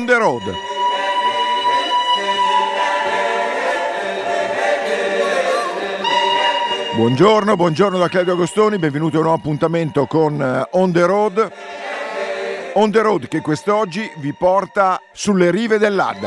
On the Road. Buongiorno da Claudio Agostoni, benvenuti a un nuovo appuntamento con On the Road. On the Road che quest'oggi vi porta sulle rive dell'Adda.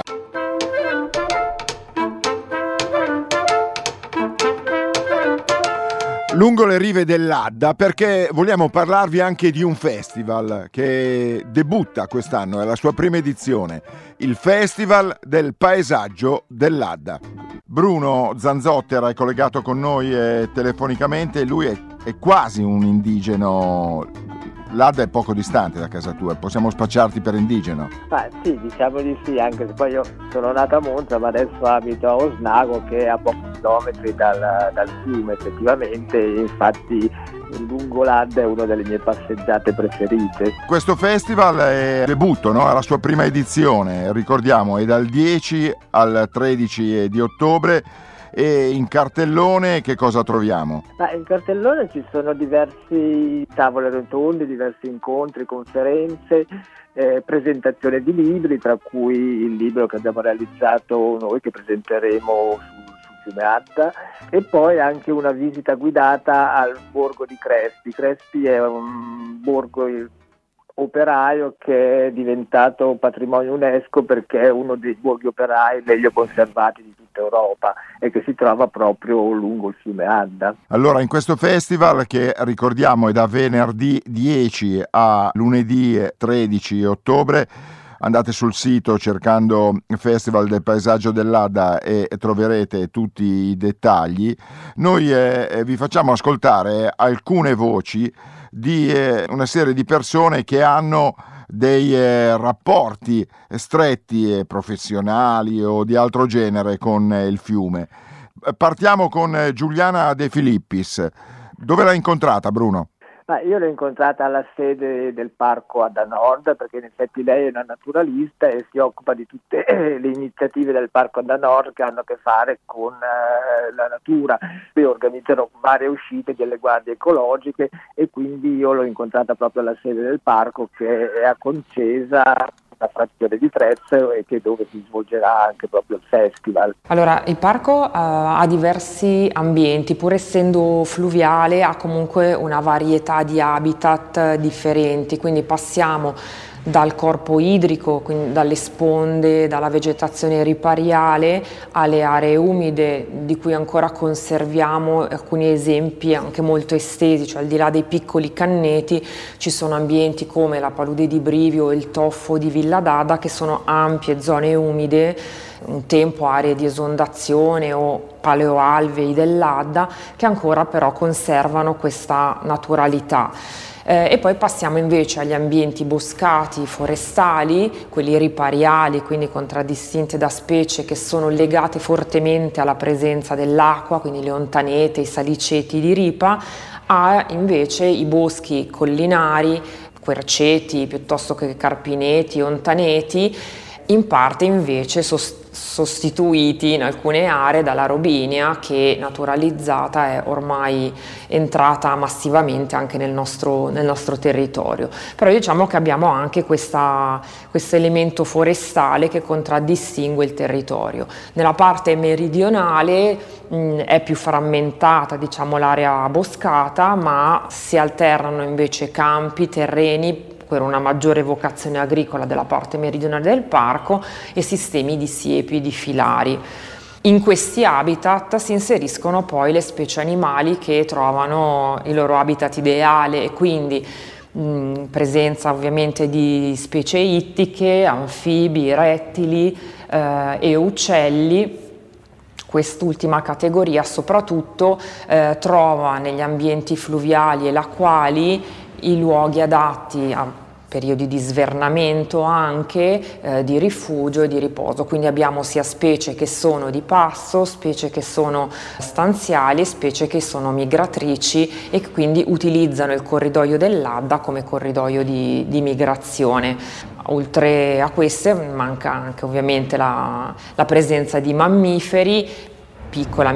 Lungo le rive dell'Adda, perché vogliamo parlarvi anche di un festival che debutta quest'anno, è la sua prima edizione, il Festival del Paesaggio dell'Adda. Bruno Zanzottera è collegato con noi telefonicamente, lui è quasi un indigeno. L'Adda è poco distante da casa tua, possiamo spacciarti per indigeno? Sì, diciamo di sì, anche se poi io sono nato a Monza ma adesso abito a Osnago, che è a pochi chilometri dal fiume effettivamente, infatti lungo l'Adda è una delle mie passeggiate preferite. Questo festival è debutto, no? È la sua prima edizione, ricordiamo, è dal 10 al 13 di ottobre. E in cartellone che cosa troviamo? In cartellone ci sono diversi tavole rotonde, diversi incontri, conferenze, presentazione di libri, tra cui il libro che abbiamo realizzato noi, che presenteremo sul fiume Adda, e poi anche una visita guidata al borgo di Crespi. Crespi è un borgo operaio che è diventato patrimonio UNESCO perché è uno dei borghi operai meglio conservati di tutta Europa e che si trova proprio lungo il fiume Adda. Allora, in questo festival, che ricordiamo è da venerdì 10 a lunedì 13 ottobre, andate sul sito cercando Festival del Paesaggio dell'Adda e troverete tutti i dettagli. Noi vi facciamo ascoltare alcune voci di una serie di persone che hanno dei rapporti stretti professionali o di altro genere con il fiume. Partiamo con Giuliana De Filippis. Dove l'hai incontrata, Bruno? Io l'ho incontrata alla sede del parco Adda Nord, perché in effetti lei è una naturalista e si occupa di tutte le iniziative del parco Adda Nord che hanno a che fare con la natura. Poi organizzano varie uscite delle guardie ecologiche e quindi io l'ho incontrata proprio alla sede del parco, che è a Concesa, una frazione di Trezzo, e che dove si svolgerà anche proprio il festival. Allora, il parco ha diversi ambienti, pur essendo fluviale ha comunque una varietà di habitat differenti, quindi passiamo dal corpo idrico, quindi dalle sponde, dalla vegetazione ripariale alle aree umide, di cui ancora conserviamo alcuni esempi anche molto estesi, cioè al di là dei piccoli canneti ci sono ambienti come la Palude di Brivio o il Toffo di Villa d'Adda, che sono ampie zone umide, un tempo aree di esondazione o paleoalvei dell'Adda, che ancora però conservano questa naturalità. E poi passiamo invece agli ambienti boscati, forestali, quelli ripariali, quindi contraddistinti da specie che sono legate fortemente alla presenza dell'acqua, quindi le ontanete, i saliceti di ripa, a invece i boschi collinari, querceti piuttosto che carpineti, ontaneti, in parte invece sostituiti in alcune aree dalla robinia, che naturalizzata è ormai entrata massivamente anche nel nostro territorio. Però diciamo che abbiamo anche questo elemento forestale che contraddistingue il territorio. Nella parte meridionale è più frammentata, diciamo, l'area boscata, ma si alternano invece campi, terreni per una maggiore vocazione agricola della parte meridionale del parco e sistemi di siepi e di filari. In questi habitat si inseriscono poi le specie animali che trovano il loro habitat ideale, e quindi presenza ovviamente di specie ittiche, anfibi, rettili e uccelli. Quest'ultima categoria soprattutto trova negli ambienti fluviali e lacquali i luoghi adatti a periodi di svernamento, anche di rifugio e di riposo. Quindi abbiamo sia specie che sono di passo, specie che sono stanziali e specie che sono migratrici e quindi utilizzano il corridoio dell'Adda come corridoio di migrazione. Oltre a queste manca anche ovviamente la presenza di mammiferi, piccola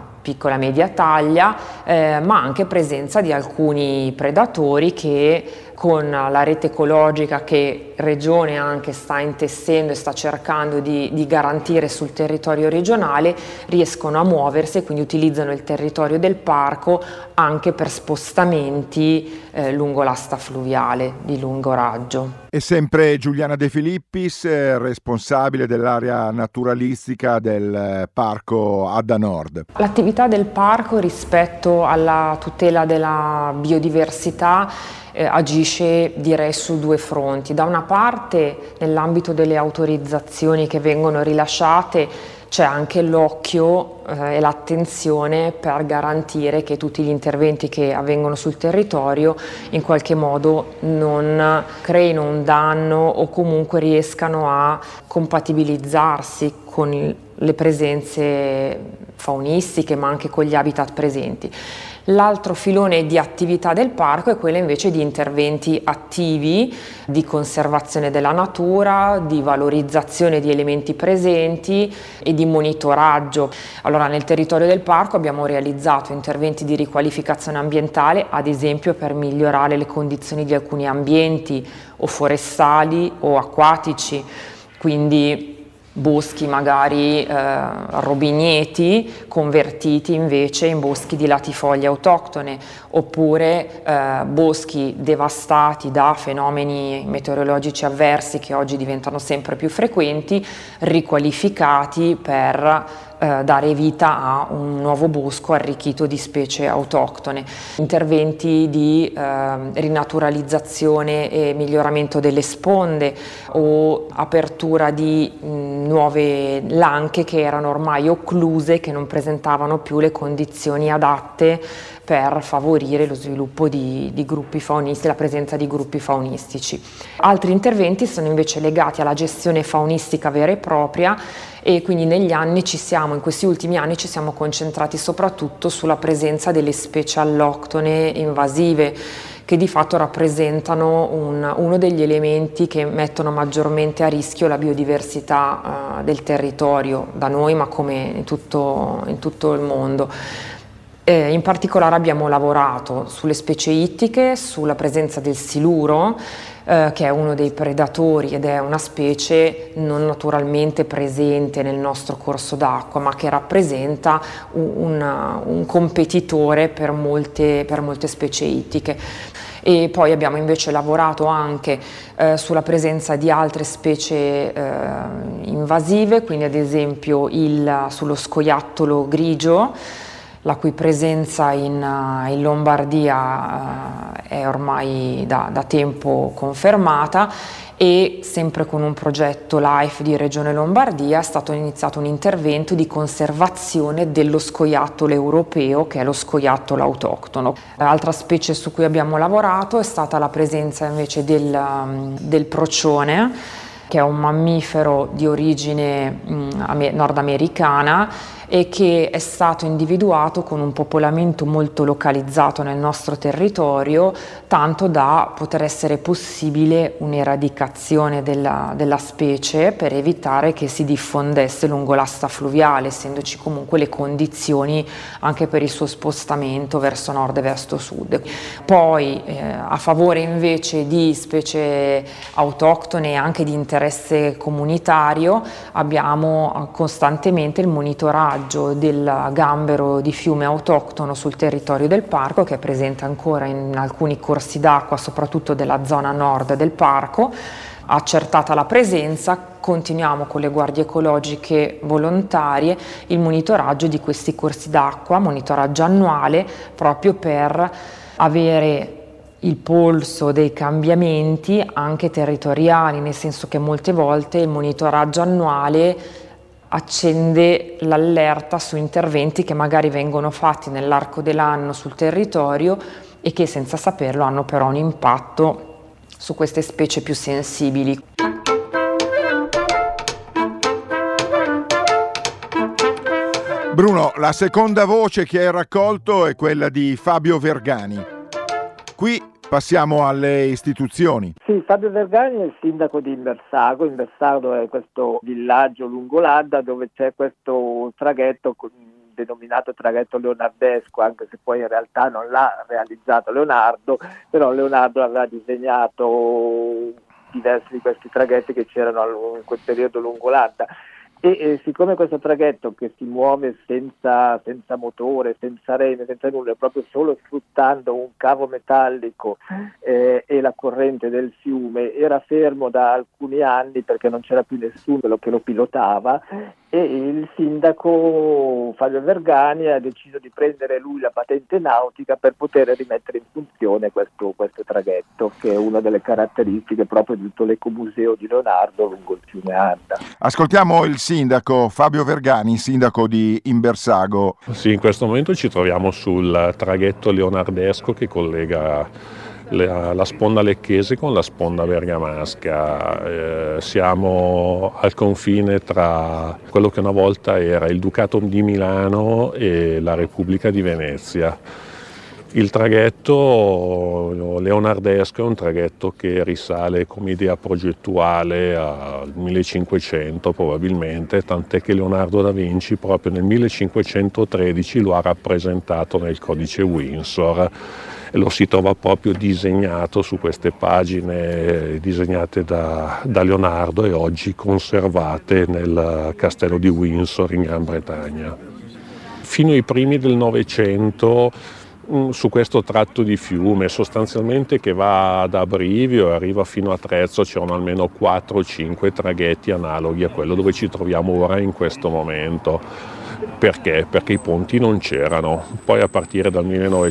media taglia, ma anche presenza di alcuni predatori che con la rete ecologica che Regione anche sta intessendo e sta cercando di garantire sul territorio regionale, riescono a muoversi e quindi utilizzano il territorio del parco anche per spostamenti lungo l'asta fluviale di lungo raggio. E sempre Giuliana De Filippis, responsabile dell'area naturalistica del parco Adda Nord. L'attività del parco rispetto alla tutela della biodiversità agisce, direi, su due fronti. Da una parte, nell'ambito delle autorizzazioni che vengono rilasciate, c'è anche l'occhio e l'attenzione per garantire che tutti gli interventi che avvengono sul territorio in qualche modo non creino un danno o comunque riescano a compatibilizzarsi con le presenze faunistiche ma anche con gli habitat presenti. L'altro filone di attività del parco è quello invece di interventi attivi di conservazione della natura, di valorizzazione di elementi presenti e di monitoraggio. Allora, nel territorio del parco abbiamo realizzato interventi di riqualificazione ambientale, ad esempio per migliorare le condizioni di alcuni ambienti o forestali o acquatici, quindi boschi magari robigneti convertiti invece in boschi di latifoglie autoctone, oppure boschi devastati da fenomeni meteorologici avversi che oggi diventano sempre più frequenti, riqualificati per dare vita a un nuovo bosco arricchito di specie autoctone. Interventi di rinaturalizzazione e miglioramento delle sponde o apertura di nuove lanche che erano ormai occluse, che non presentavano più le condizioni adatte per favorire lo sviluppo di gruppi faunistici, la presenza di gruppi faunistici. Altri interventi sono invece legati alla gestione faunistica vera e propria, e quindi in questi ultimi anni ci siamo concentrati soprattutto sulla presenza delle specie alloctone invasive, che di fatto rappresentano uno degli elementi che mettono maggiormente a rischio la biodiversità del territorio, da noi ma come in tutto il mondo. In particolare abbiamo lavorato sulle specie ittiche, sulla presenza del siluro, che è uno dei predatori ed è una specie non naturalmente presente nel nostro corso d'acqua, ma che rappresenta un competitore per molte specie ittiche. E poi abbiamo invece lavorato anche sulla presenza di altre specie invasive, quindi ad esempio sullo scoiattolo grigio, la cui presenza in Lombardia è ormai da tempo confermata, e sempre con un progetto LIFE di Regione Lombardia è stato iniziato un intervento di conservazione dello scoiattolo europeo, che è lo scoiattolo autoctono. L'altra specie su cui abbiamo lavorato è stata la presenza invece del procione, che è un mammifero di origine nordamericana e che è stato individuato con un popolamento molto localizzato nel nostro territorio, tanto da poter essere possibile un'eradicazione della specie per evitare che si diffondesse lungo l'asta fluviale, essendoci comunque le condizioni anche per il suo spostamento verso nord e verso sud. Poi a favore invece di specie autoctone e anche di interesse comunitario abbiamo costantemente il monitoraggio del gambero di fiume autoctono sul territorio del parco, che è presente ancora in alcuni corsi d'acqua, soprattutto della zona nord del parco. Accertata la presenza, continuiamo con le guardie ecologiche volontarie il monitoraggio di questi corsi d'acqua, monitoraggio annuale, proprio per avere il polso dei cambiamenti anche territoriali, nel senso che molte volte il monitoraggio annuale accende l'allerta su interventi che magari vengono fatti nell'arco dell'anno sul territorio e che senza saperlo hanno però un impatto su queste specie più sensibili. Bruno, la seconda voce che hai raccolto è quella di Fabio Vergani. Qui passiamo alle istituzioni. Sì, Fabio Vergani è il sindaco di Inversago. Inversago è questo villaggio lungo l'Adda dove c'è questo traghetto denominato traghetto leonardesco, anche se poi in realtà non l'ha realizzato Leonardo, però Leonardo aveva disegnato diversi di questi traghetti che c'erano in quel periodo lungo l'Adda. E siccome questo traghetto, che si muove senza motore, senza rene, senza nulla, proprio solo sfruttando un cavo metallico e la corrente del fiume, era fermo da alcuni anni perché non c'era più nessuno che lo pilotava, e il sindaco Fabio Vergani ha deciso di prendere lui la patente nautica per poter rimettere in funzione questo traghetto, che è una delle caratteristiche proprio di tutto l'ecomuseo di Leonardo lungo il fiume Adda. Ascoltiamo il sindaco Fabio Vergani, sindaco di Imbersago. Sì, in questo momento ci troviamo sul traghetto leonardesco che collega la sponda lecchese con la sponda bergamasca. Siamo al confine tra quello che una volta era il Ducato di Milano e la Repubblica di Venezia. Il traghetto leonardesco è un traghetto che risale come idea progettuale al 1500 probabilmente, tant'è che Leonardo da Vinci proprio nel 1513 lo ha rappresentato nel codice Windsor e lo si trova proprio disegnato su queste pagine disegnate da Leonardo e oggi conservate nel castello di Windsor in Gran Bretagna. Fino ai primi del Novecento su questo tratto di fiume sostanzialmente che va da Brivio e arriva fino a Trezzo c'erano almeno 4 o 5 traghetti analoghi a quello dove ci troviamo ora in questo momento. Perché? Perché i ponti non c'erano. Poi a partire dal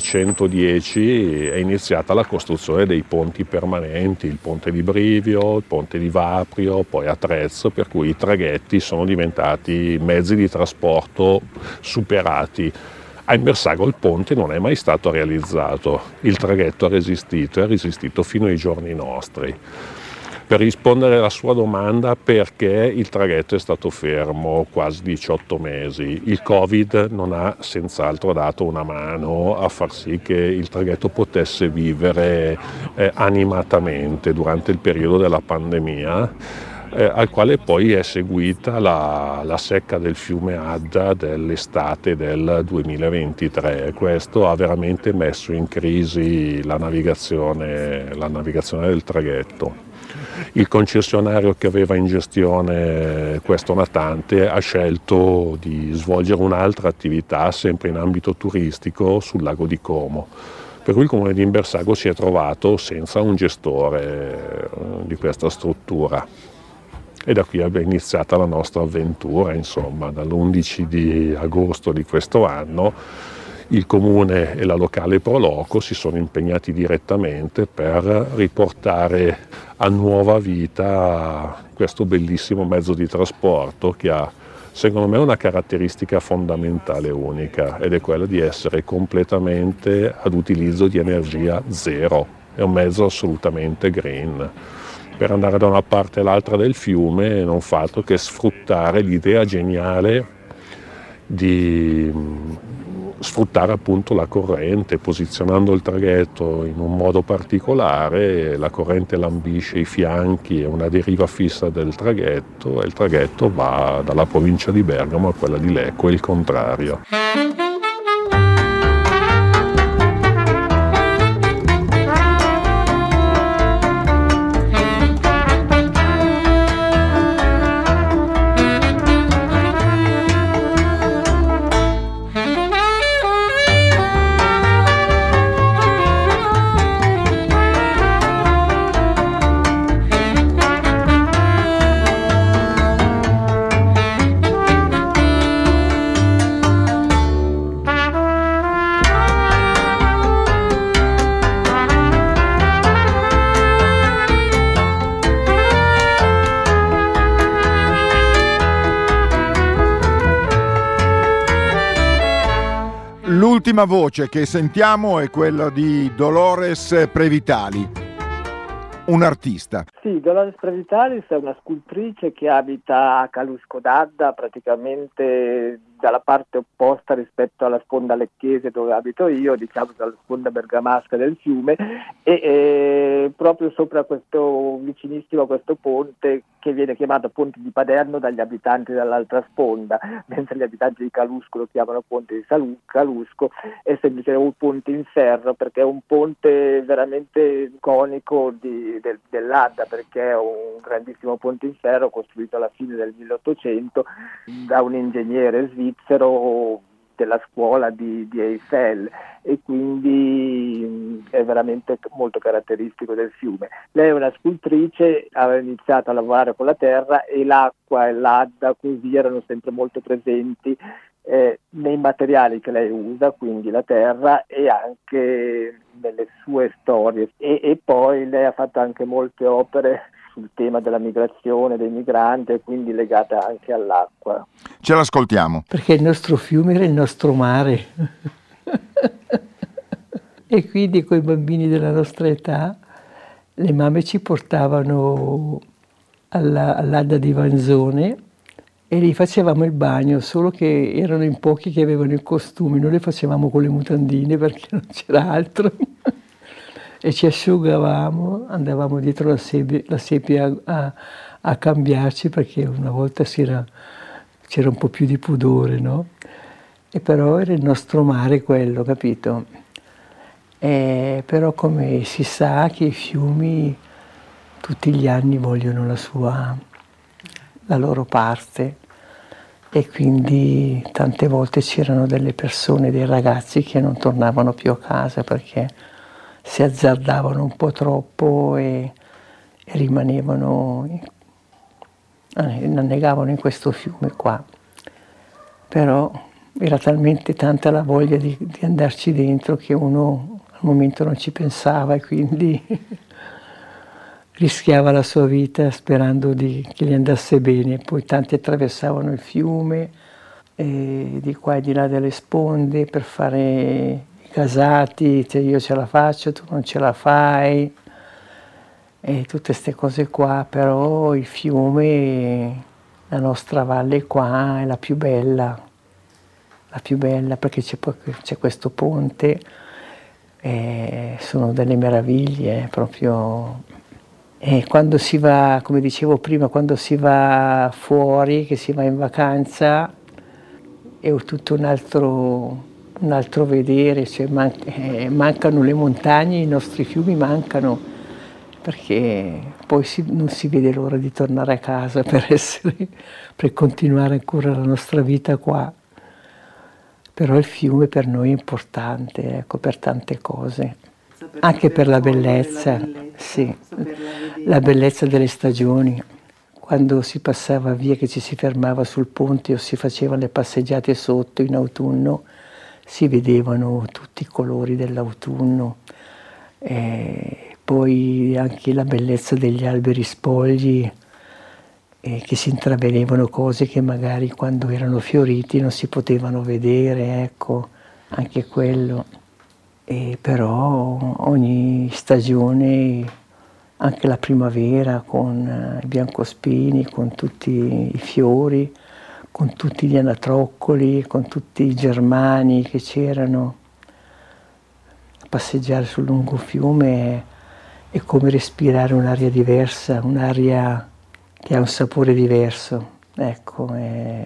1910 è iniziata la costruzione dei ponti permanenti, il ponte di Brivio, il ponte di Vaprio, poi a Trezzo, per cui i traghetti sono diventati mezzi di trasporto superati. A Imbersago il ponte non è mai stato realizzato, il traghetto ha resistito fino ai giorni nostri. Per rispondere alla sua domanda, perché il traghetto è stato fermo quasi 18 mesi, il Covid non ha senz'altro dato una mano a far sì che il traghetto potesse vivere animatamente durante il periodo della pandemia. Al quale poi è seguita la secca del fiume Adda dell'estate del 2023. Questo ha veramente messo in crisi la navigazione del traghetto. Il concessionario che aveva in gestione questo natante ha scelto di svolgere un'altra attività sempre in ambito turistico sul lago di Como. Per cui il comune di Imbersago si è trovato senza un gestore di questa struttura. E da qui è iniziata la nostra avventura, insomma, dall'11 di agosto di questo anno il comune e la locale Proloco si sono impegnati direttamente per riportare a nuova vita questo bellissimo mezzo di trasporto che ha, secondo me, una caratteristica fondamentale unica, ed è quella di essere completamente ad utilizzo di energia zero. È un mezzo assolutamente green. Per andare da una parte all'altra del fiume non fa altro che sfruttare l'idea geniale di sfruttare appunto la corrente, posizionando il traghetto in un modo particolare, la corrente lambisce i fianchi e una deriva fissa del traghetto e il traghetto va dalla provincia di Bergamo a quella di Lecco e il contrario. L'ultima voce che sentiamo è quella di Dolores Previtalis, un'artista. Sì, Dolores Previtalis è una scultrice che abita a Calusco d'Adda, praticamente dalla parte opposta rispetto alla sponda lecchese dove abito io, diciamo dalla sponda bergamasca del fiume, e proprio sopra questo, vicinissimo a questo ponte che viene chiamato Ponte di Paderno dagli abitanti dall'altra sponda, mentre gli abitanti di Calusco lo chiamano Ponte di Calusco, è semplicemente un ponte in ferro, perché è un ponte veramente iconico dell'Adda, perché è un grandissimo ponte in ferro costruito alla fine del 1800 da un ingegnere svizzero della scuola di Eiffel, e quindi è veramente molto caratteristico del fiume. Lei è una scultrice, aveva iniziato a lavorare con la terra, e l'acqua e l'Adda così erano sempre molto presenti nei materiali che lei usa, quindi la terra, e anche nelle sue storie. E poi lei ha fatto anche molte opere sul tema della migrazione, dei migranti, e quindi legata anche all'acqua. Ce l'ascoltiamo. Perché il nostro fiume era il nostro mare. E quindi con i bambini della nostra età le mamme ci portavano all'Adda di Vanzone e lì facevamo il bagno, solo che erano in pochi che avevano i costumi, noi le facevamo con le mutandine perché non c'era altro. E ci asciugavamo, andavamo dietro la seppia a cambiarci, perché una volta c'era un po' più di pudore, no? E però era il nostro mare quello, capito? Però come si sa che i fiumi tutti gli anni vogliono la loro parte, e quindi tante volte c'erano delle persone, dei ragazzi che non tornavano più a casa perché si azzardavano un po' troppo e rimanevano, annegavano in questo fiume qua. Però era talmente tanta la voglia di andarci dentro che uno al momento non ci pensava, e quindi rischiava la sua vita sperando che gli andasse bene. Poi tanti attraversavano il fiume, di qua e di là delle sponde, per fare casati, cioè io ce la faccio, tu non ce la fai, e tutte queste cose qua. Però il fiume, la nostra valle qua è la più bella perché c'è questo ponte, sono delle meraviglie proprio. E quando si va, come dicevo prima, quando si va fuori, che si va in vacanza, è tutto un altro vedere, cioè mancano le montagne, i nostri fiumi mancano, perché poi non si vede l'ora di tornare a casa per continuare ancora la nostra vita qua. Però il fiume per noi è importante, ecco, per tante cose, anche per la bellezza, sì, la bellezza delle stagioni. Quando si passava via, che ci si fermava sul ponte o si facevano le passeggiate sotto in autunno, si vedevano tutti i colori dell'autunno, poi anche la bellezza degli alberi spogli, che si intravedevano cose che magari quando erano fioriti non si potevano vedere, ecco, anche quello. Però ogni stagione, anche la primavera con i biancospini, con tutti i fiori, con tutti gli anatroccoli, con tutti i germani che c'erano, passeggiare sul lungo fiume è come respirare un'aria diversa, un'aria che ha un sapore diverso, ecco,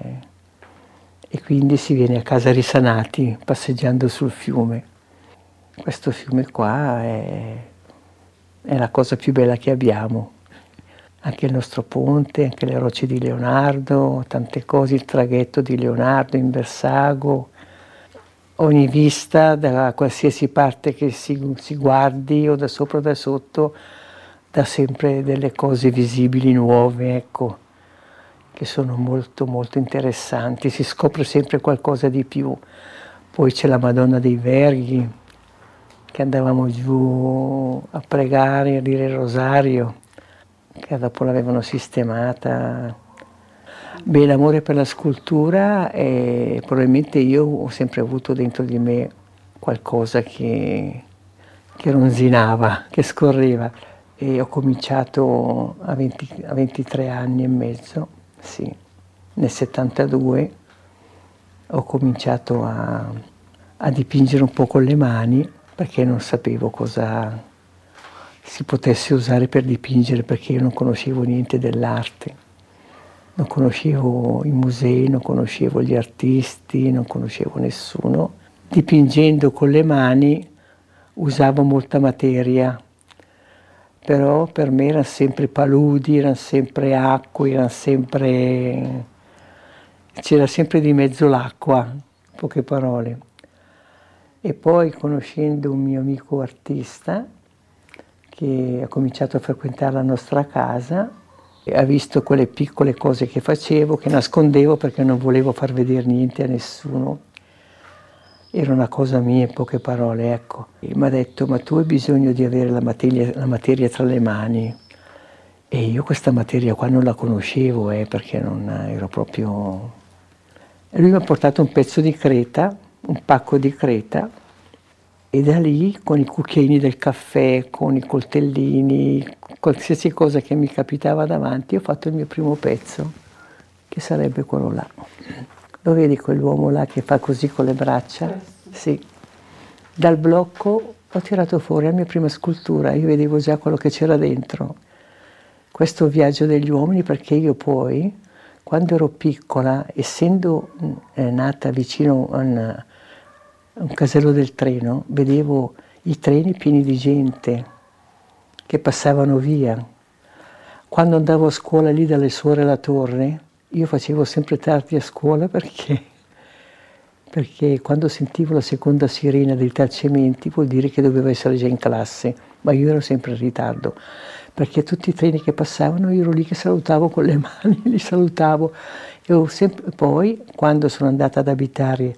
e quindi si viene a casa risanati passeggiando sul fiume. Questo fiume qua è la cosa più bella che abbiamo. Anche il nostro ponte, anche le rocce di Leonardo, tante cose, il traghetto di Leonardo in Bersago. Ogni vista, da qualsiasi parte che si guardi, o da sopra o da sotto, dà sempre delle cose visibili nuove, ecco, che sono molto molto interessanti. Si scopre sempre qualcosa di più. Poi c'è la Madonna dei Verghi, che andavamo giù a pregare, a dire il rosario, che dopo l'avevano sistemata. Beh, l'amore per la scultura, probabilmente io ho sempre avuto dentro di me qualcosa che ronzinava, che scorreva, e ho cominciato a 23 anni e mezzo, sì, nel 72, ho cominciato a dipingere un po' con le mani, perché non sapevo cosa si potesse usare per dipingere, perché io non conoscevo niente dell'arte, non conoscevo i musei, non conoscevo gli artisti, non conoscevo nessuno. Dipingendo con le mani usavo molta materia, però per me erano sempre paludi, erano sempre acque, c'era sempre di mezzo l'acqua, in poche parole. E poi, conoscendo un mio amico artista che ha cominciato a frequentare la nostra casa, ha visto quelle piccole cose che facevo, che nascondevo perché non volevo far vedere niente a nessuno. Era una cosa mia, in poche parole, ecco. E mi ha detto: ma tu hai bisogno di avere la materia tra le mani. E io questa materia qua non la conoscevo, perché non ero proprio... E lui mi ha portato un pezzo di creta, un pacco di creta, e da lì, con i cucchiaini del caffè, con i coltellini, qualsiasi cosa che mi capitava davanti, ho fatto il mio primo pezzo, che sarebbe quello là. Lo vedi quell'uomo là che fa così con le braccia? Sì. Dal blocco ho tirato fuori la mia prima scultura, io vedevo già quello che c'era dentro. Questo viaggio degli uomini, perché io poi, quando ero piccola, essendo nata vicino a un casello del treno, vedevo i treni pieni di gente che passavano via. Quando andavo a scuola lì dalle suore alla torre, io facevo sempre tardi a scuola perché quando sentivo la seconda sirena dei tracciamenti vuol dire che dovevo essere già in classe, ma io ero sempre in ritardo, perché tutti i treni che passavano io ero lì che salutavo con le mani, li salutavo. Poi, quando sono andata ad abitare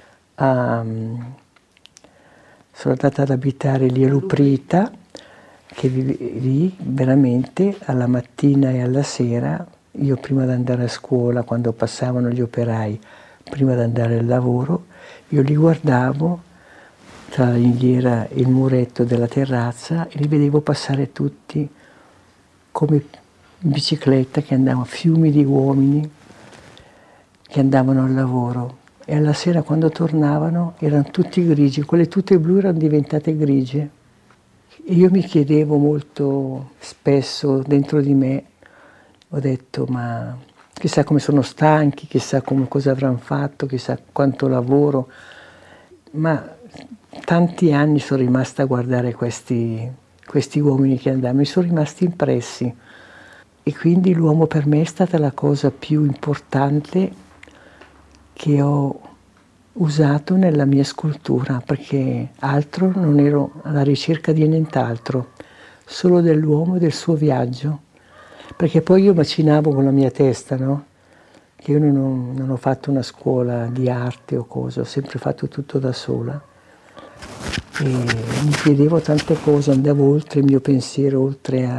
lì a Luprita, che lì veramente alla mattina e alla sera, io prima di andare a scuola, quando passavano gli operai, prima di andare al lavoro, io li guardavo tra la ringhiera e il muretto della terrazza e li vedevo passare tutti come in bicicletta, che andavano, fiumi di uomini che andavano al lavoro. E alla sera, quando tornavano, erano tutti grigi, quelle tute blu erano diventate grigie. E io mi chiedevo molto spesso dentro di me, ho detto: ma chissà come sono stanchi, chissà cosa avranno fatto, chissà quanto lavoro. Ma tanti anni sono rimasta a guardare questi uomini che andavano, mi sono rimasti impressi. E quindi l'uomo per me è stata la cosa più importante che ho usato nella mia scultura, perché altro non ero alla ricerca di nient'altro, solo dell'uomo e del suo viaggio. Perché poi io macinavo con la mia testa, no? Che io non ho fatto una scuola di arte o cose, ho sempre fatto tutto da sola. E mi chiedevo tante cose, andavo oltre il mio pensiero,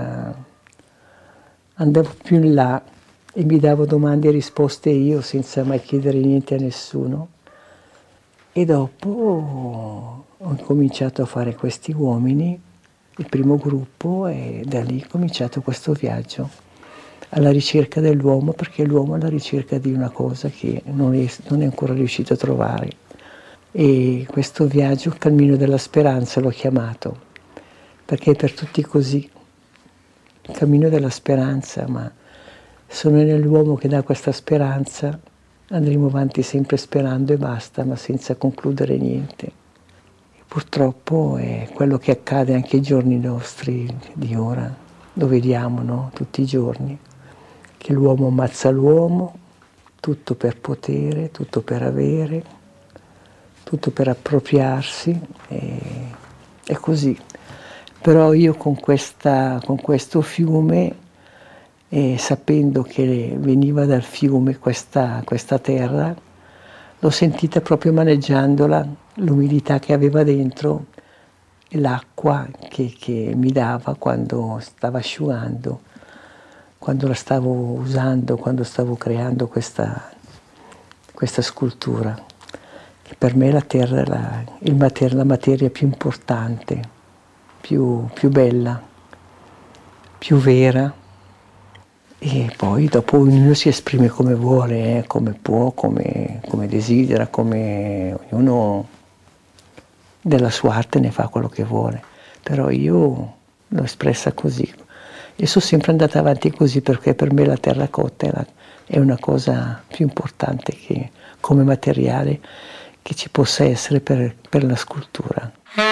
andavo più in là e mi davo domande e risposte io, senza mai chiedere niente a nessuno. E dopo ho cominciato a fare questi uomini, il primo gruppo, e da lì è cominciato questo viaggio alla ricerca dell'uomo, perché l'uomo è alla ricerca di una cosa che non è ancora riuscito a trovare. E questo viaggio, il cammino della speranza, l'ho chiamato, perché è per tutti così, il cammino della speranza, ma solo nell'uomo che dà questa speranza andremo avanti sempre sperando e basta, ma senza concludere niente. E purtroppo è quello che accade anche ai giorni nostri di ora, lo vediamo, no? Tutti i giorni, che l'uomo ammazza l'uomo, tutto per potere, tutto per avere, tutto per appropriarsi, è così. Però io con questo fiume, sapendo che veniva dal fiume questa terra, l'ho sentita proprio maneggiandola, l'umidità che aveva dentro e l'acqua che mi dava quando stava asciugando, quando la stavo usando, quando stavo creando questa scultura. Che per me la terra è la materia più importante, più bella, più vera. E poi dopo ognuno si esprime come vuole, come può, come desidera, come ognuno della sua arte ne fa quello che vuole. Però io l'ho espressa così e sono sempre andata avanti così, perché per me la terracotta è una cosa più importante che, come materiale che ci possa essere per la scultura.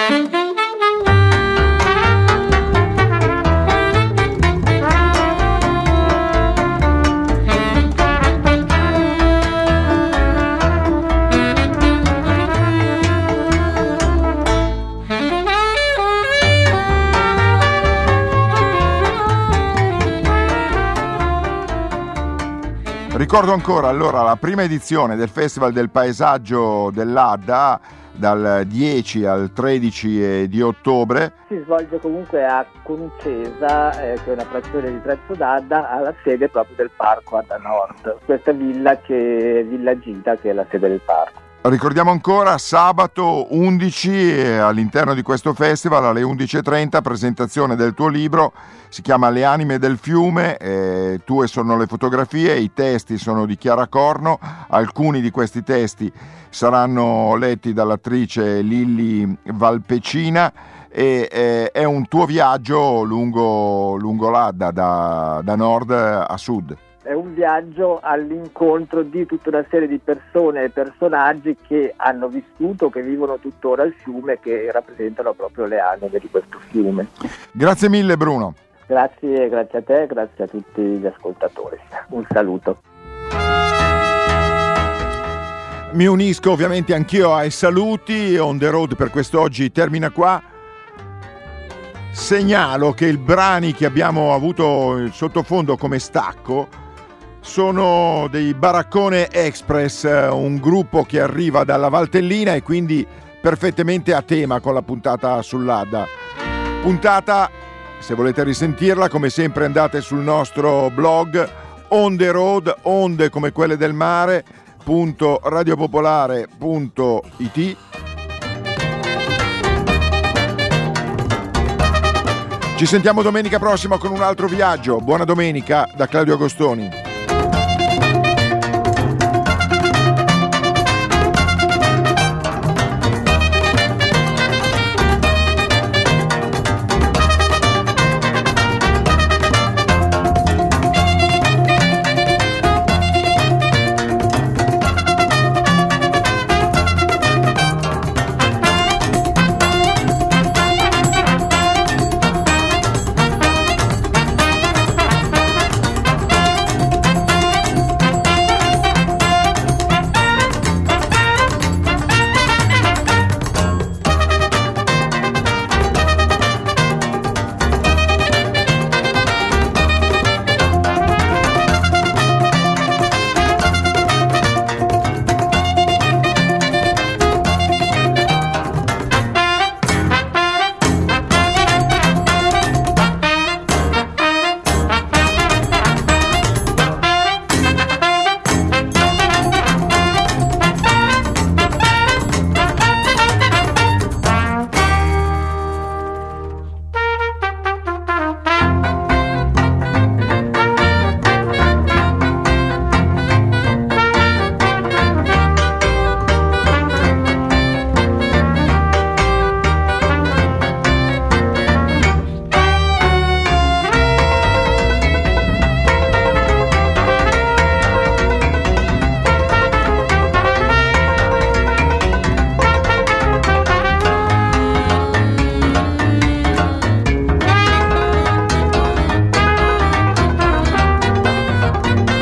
Ricordo ancora allora la prima edizione del Festival del Paesaggio dell'Adda dal 10 al 13 di ottobre. Si svolge comunque a Concesa, che è una frazione di Trezzo d'Adda, alla sede proprio del parco Adda Nord, questa villa Villa Gita, che è la sede del parco. Ricordiamo ancora sabato 11 all'interno di questo festival alle 11:30 presentazione del tuo libro, si chiama Le anime del fiume, tue sono le fotografie, i testi sono di Chiara Corno, alcuni di questi testi saranno letti dall'attrice Lilli Valpecina e è un tuo viaggio lungo l'Adda da nord a sud. È un viaggio all'incontro di tutta una serie di persone e personaggi che hanno vissuto, che vivono tuttora il fiume, che rappresentano proprio le anime di questo fiume. Grazie mille Bruno. Grazie a te, grazie a tutti gli ascoltatori. Un saluto. Mi unisco ovviamente anch'io ai saluti. On the Road per quest'oggi termina qua. Segnalo che i brani che abbiamo avuto in sottofondo come stacco sono dei Baraccone Express, un gruppo che arriva dalla Valtellina e quindi perfettamente a tema con la puntata sull'Adda. Puntata, se volete risentirla, come sempre andate sul nostro blog On the Road, onde come quelle del mare, .radiopopolare.it. Ci sentiamo domenica prossima con un altro viaggio. Buona domenica da Claudio Agostoni.